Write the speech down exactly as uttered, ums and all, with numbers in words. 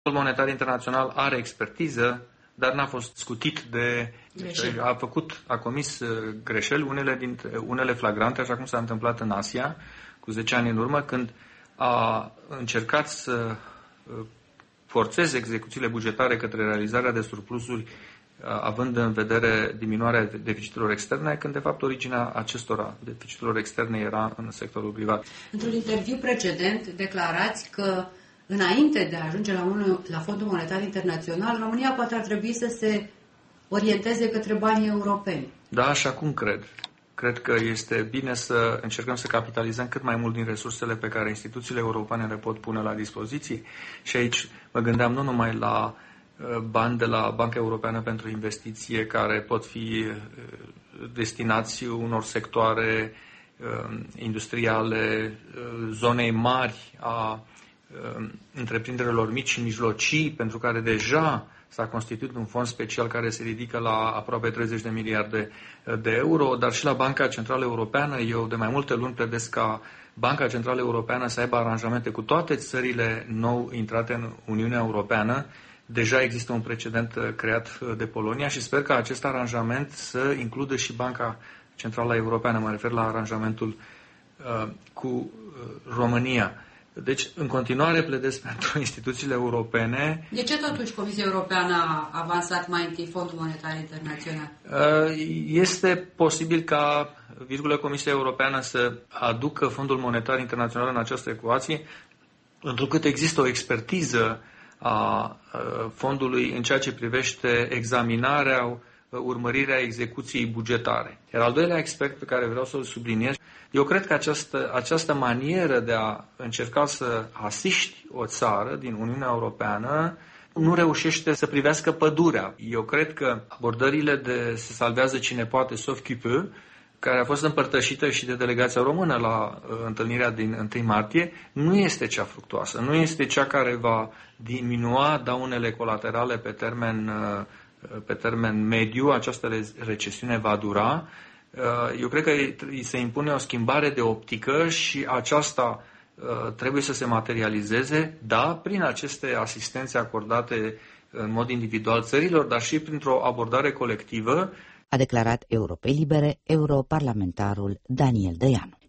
Fondul Monetar Internațional are expertiză, dar n-a fost scutit de... Greșeli. A făcut, a comis greșeli, unele, dintre, unele flagrante, așa cum s-a întâmplat în Asia, cu zece ani în urmă, când a încercat să forțeze execuțiile bugetare către realizarea de surplusuri, având în vedere diminuarea deficitelor externe, când de fapt originea acestora deficitelor externe era în sectorul privat. Într-un interviu precedent declarați că înainte de a ajunge la, unul, la Fondul Monetar Internațional, România poate ar trebui să se orienteze către banii europeni. Da, așa cum cred. Cred că este bine să încercăm să capitalizăm cât mai mult din resursele pe care instituțiile europene le pot pune la dispoziție. Și aici mă gândeam nu numai la bani de la Banca Europeană pentru Investiție care pot fi destinați unor sectoare industriale, zonei mari a întreprinderilor mici și mijlocii, pentru care deja s-a constituit un fond special care se ridică la aproape treizeci de miliarde de euro, dar și la Banca Centrală Europeană. Eu de mai multe luni pledez ca Banca Centrală Europeană să aibă aranjamente cu toate țările nou intrate în Uniunea Europeană. Deja există un precedent creat de Polonia și sper că acest aranjament să includă și Banca Centrală Europeană. Mă refer la aranjamentul uh, cu uh, România. Deci, în continuare, pledez pentru instituțiile europene. De ce totuși Comisia Europeană a avansat mai întâi Fondul Monetar Internațional? Este posibil ca, virgulă, Comisia Europeană să aducă Fondul Monetar Internațional în această ecuație, întrucât există o expertiză a fondului în ceea ce privește examinarea, urmărirea execuției bugetare. Iar al doilea aspect pe care vreau să-l subliniez, eu cred că această, această manieră de a încerca să asiști o țară din Uniunea Europeană nu reușește să privească pădurea. Eu cred că abordările de se salvează cine poate, sauf qui peut, care a fost împărtășită și de delegația română la uh, întâlnirea din întâi martie, nu este cea fructuoasă, nu este cea care va diminua daunele colaterale pe termen, uh, pe termen mediu. Această recesiune va dura. Uh, eu cred că îi se impune o schimbare de optică și aceasta uh, trebuie să se materializeze, da, prin aceste asistențe acordate în mod individual țărilor, dar și printr-o abordare colectivă, a declarat Europei Libere europarlamentarul Daniel Dăianu.